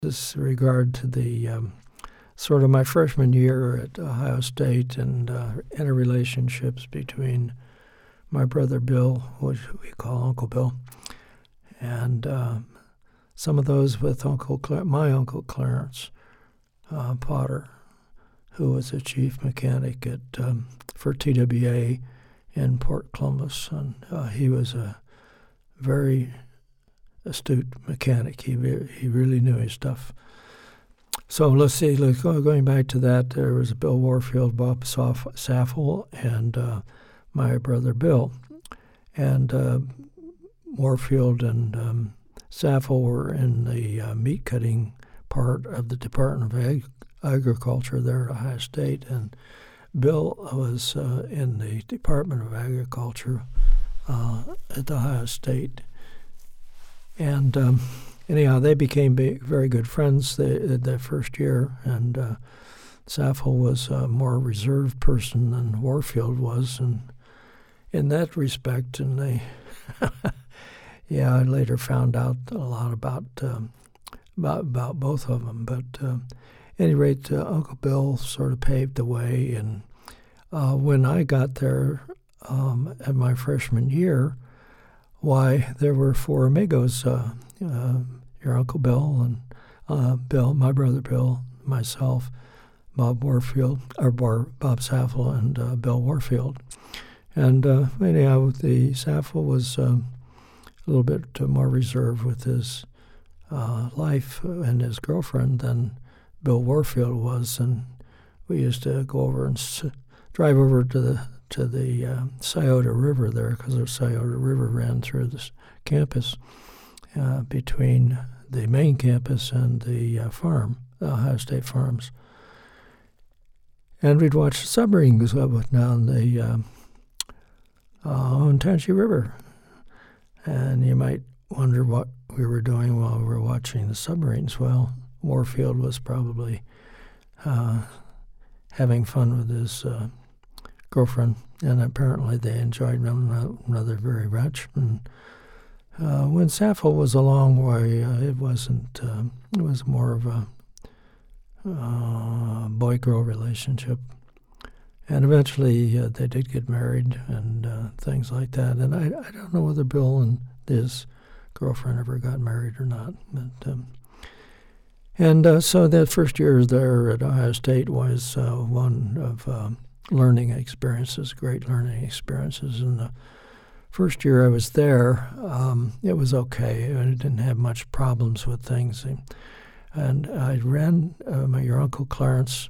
this regard to the sort of my freshman year at Ohio State and interrelationships between my brother Bill, which we call Uncle Bill, and some of those with my Uncle Clarence Potter, who was a chief mechanic for TWA in Port Columbus, and he was a very astute mechanic. He really knew his stuff. So let's see. Going back to that, there was Bill Warfield, Bob Saffel, and my brother Bill. And Warfield and Saffel were in the meat cutting part of the Department of Agriculture there at Ohio State, and Bill was in the Department of Agriculture at Ohio State. And anyhow, they became very good friends the first year, and Saffel was a more reserved person than Warfield was, and in that respect, and they, yeah, I later found out a lot about both of them. But at any rate, Uncle Bill sort of paved the way, and when I got there at my freshman year, why, there were four amigos, your Uncle Bill and Bill, my brother Bill, myself, Bob Saffel, and Bill Warfield. And anyhow, the Saffel was a little bit more reserved with his life and his girlfriend than Bill Warfield was, and we used to go over and drive over to the Scioto River there, because the Scioto River ran through this campus between the main campus and the farm, the Ohio State Farms. And we'd watch the submarines go down the Olentangy River. And you might wonder what we were doing while we were watching the submarines. Well, Warfield was probably having fun with his girlfriend, and apparently they enjoyed one another very much. And when Saffel was along, it wasn't. It was more of a boy-girl relationship, and eventually they did get married and things like that. And I don't know whether Bill and his girlfriend ever got married or not. But so that first year there at Ohio State was one of learning experiences, great learning experiences. And the first year I was there, it was okay. I didn't have much problems with things. And I ran, my Uncle Clarence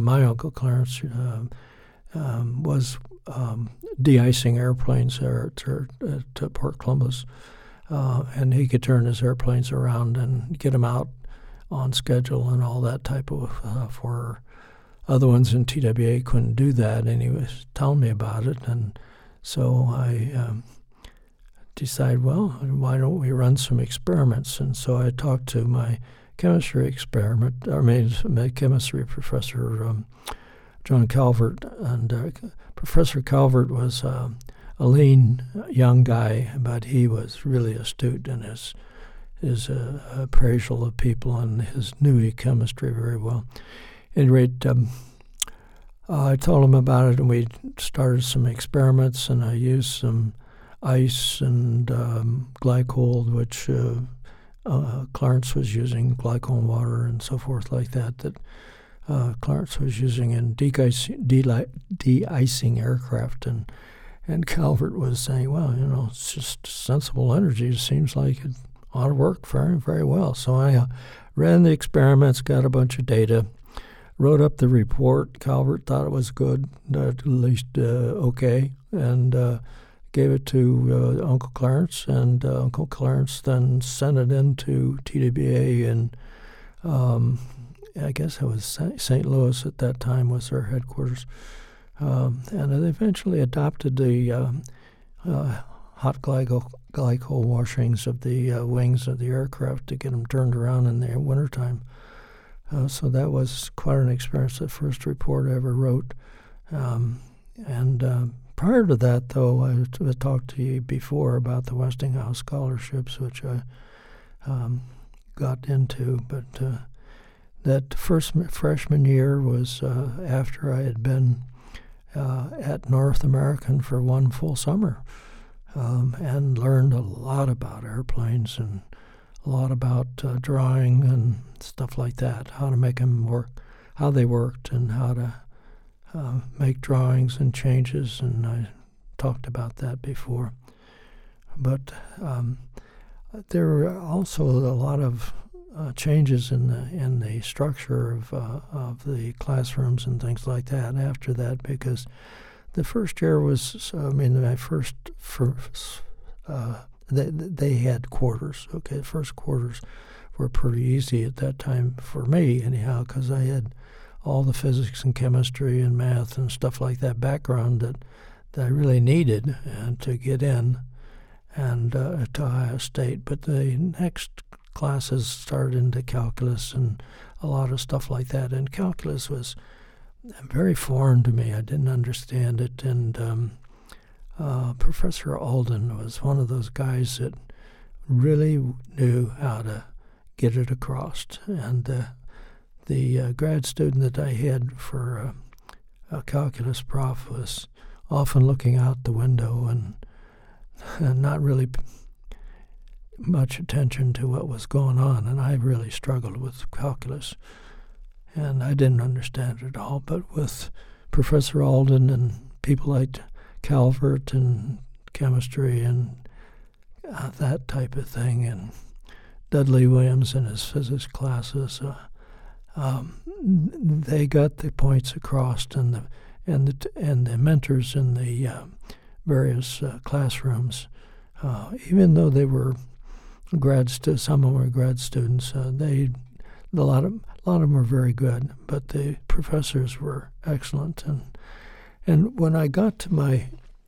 was de-icing airplanes there to Port Columbus. And he could turn his airplanes around and get them out on schedule and all that type of for other ones in TWA couldn't do that, and he was telling me about it. And so I decided, well, why don't we run some experiments? And so I talked to my chemistry professor, John Calvert. And Professor Calvert was a lean young guy, but he was really astute in his appraisal of people, and his knew chemistry very well. At any rate, I told him about it, and we started some experiments, and I used some ice and glycol, which Clarence was using, glycol and water and so forth like that Clarence was using in de-icing aircraft. And Calvert was saying, well, it's just sensible energy. It seems like it ought to work very, very well. So I ran the experiments, got a bunch of data, wrote up the report. Calvert thought it was good, at least okay, and gave it to Uncle Clarence, and Uncle Clarence then sent it into TWA, and I guess it was St. Louis at that time was their headquarters. And they eventually adopted the hot glycol washings of the wings of the aircraft to get them turned around in the wintertime. So that was quite an experience, the first report I ever wrote. And prior to that, though, I talked to you before about the Westinghouse scholarships, which I got into. But that first freshman year was after I had been at North American for one full summer, and learned a lot about airplanes and a lot about drawing and stuff like that, how to make them work, how they worked, and how to make drawings and changes, and I talked about that before. But there were also a lot of changes in the structure of the classrooms and things like that after that, because the first year was, my first they had quarters. Okay, the first quarters were pretty easy at that time for me, anyhow, because I had all the physics and chemistry and math and stuff like that background that I really needed to get in and to Ohio State. But the next classes started into calculus and a lot of stuff like that. And calculus was very foreign to me. I didn't understand it. And Professor Alden was one of those guys that really knew how to get it across. And the grad student that I had for a calculus prof was often looking out the window and not really much attention to what was going on, and I really struggled with calculus, and I didn't understand it all. But with Professor Alden and people like Calvert and chemistry and that type of thing, and Dudley Williams in his physics classes, they got the points across, and the mentors in the various classrooms, even though they were some of them were grad students, a lot of them were very good, but the professors were excellent. And when I got to my,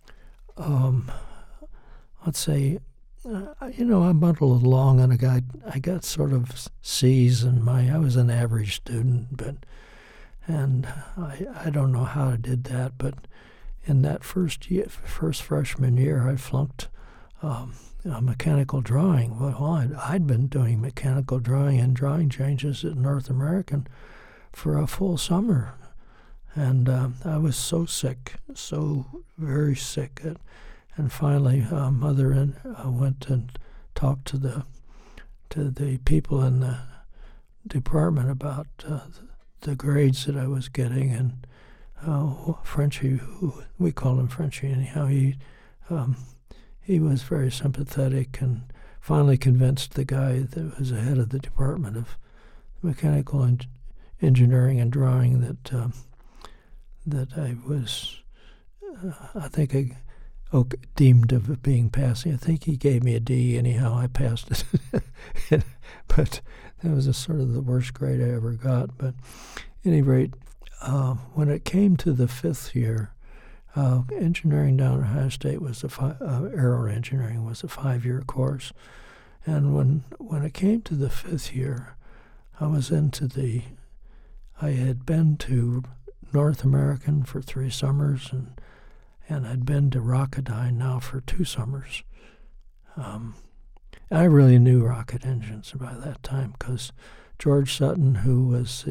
let's say, I muddled along, and I got sort of C's, and I was an average student, and I don't know how I did that, but in that first freshman year, I flunked mechanical drawing. Well, I'd been doing mechanical drawing and drawing changes at North American for a full summer, and I was so sick, so very sick. And finally, Mother went and talked to the people in the department about the grades that I was getting, and Frenchie, who we call him Frenchie anyhow, he was very sympathetic and finally convinced the guy that was the head of the Department of Mechanical Engineering and Drawing that I was, I think, deemed of being passing. I think he gave me a D. Anyhow, I passed it. But that was sort of the worst grade I ever got. But at any rate, when it came to the fifth year, engineering down at Ohio State was aero engineering was a 5-year course. And when it came to the fifth year, I had been to North American for 3 summers, and I'd been to Rocketdyne now for 2 summers. I really knew rocket engines by that time, because George Sutton, who was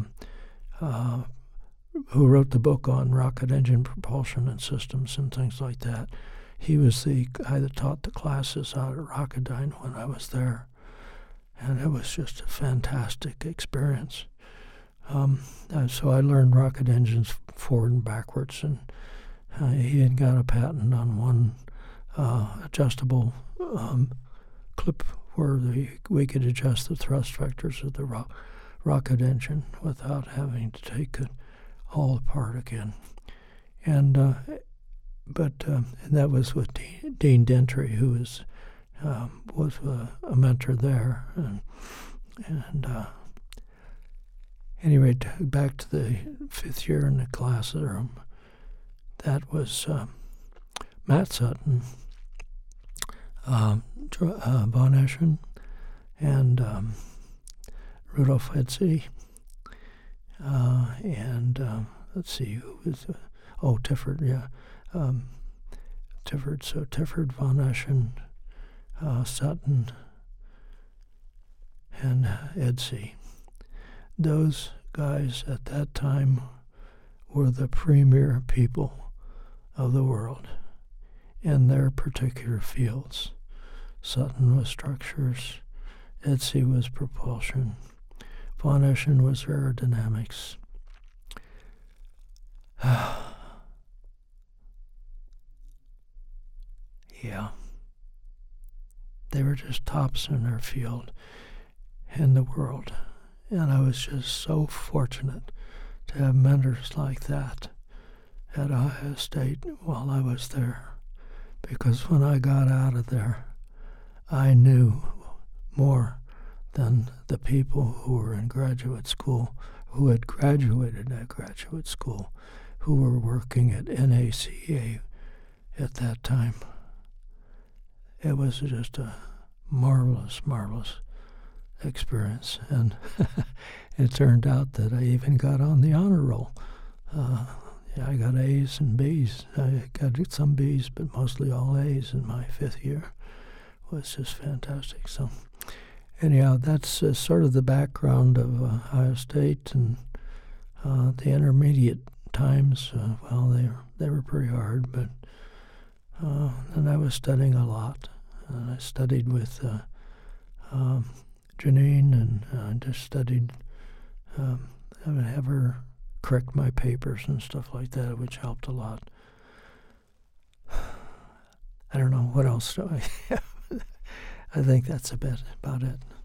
who wrote the book on rocket engine propulsion and systems and things like that, he was the guy that taught the classes out at Rocketdyne when I was there. And it was just a fantastic experience. So I learned rocket engines forward and backwards, and he had got a patent on one adjustable clip where we could adjust the thrust vectors of the rocket engine without having to take it all apart again. And that was with Dean Dentry, who was a mentor there. And anyway, back to the 5th year in the classroom, that was Matt Sutton, Von Eschen, and Rudolf Hetze, and let's see, who was, Tifford, yeah. Tifford, so Tifford, Von Eschen, Sutton, and EDSI. Those guys at that time were the premier people of the world in their particular fields. Sutton was structures, EDSI was propulsion, von Eschen was aerodynamics. Yeah. They were just tops in their field in the world. And I was just so fortunate to have mentors like that at Ohio State while I was there. Because when I got out of there, I knew more than the people who were in graduate school, who had graduated at graduate school, who were working at NACA at that time. It was just a marvelous, marvelous experience. And it turned out that I even got on the honor roll. I got A's and B's. I got some B's, but mostly all A's in my 5th year. It was just fantastic. So anyhow, that's sort of the background of Ohio State, and the intermediate times. They were pretty hard, but and I was studying a lot. I studied with Janine, and I just studied. I would have her correct my papers and stuff like that, which helped a lot. I don't know what else do I have. I think that's about it.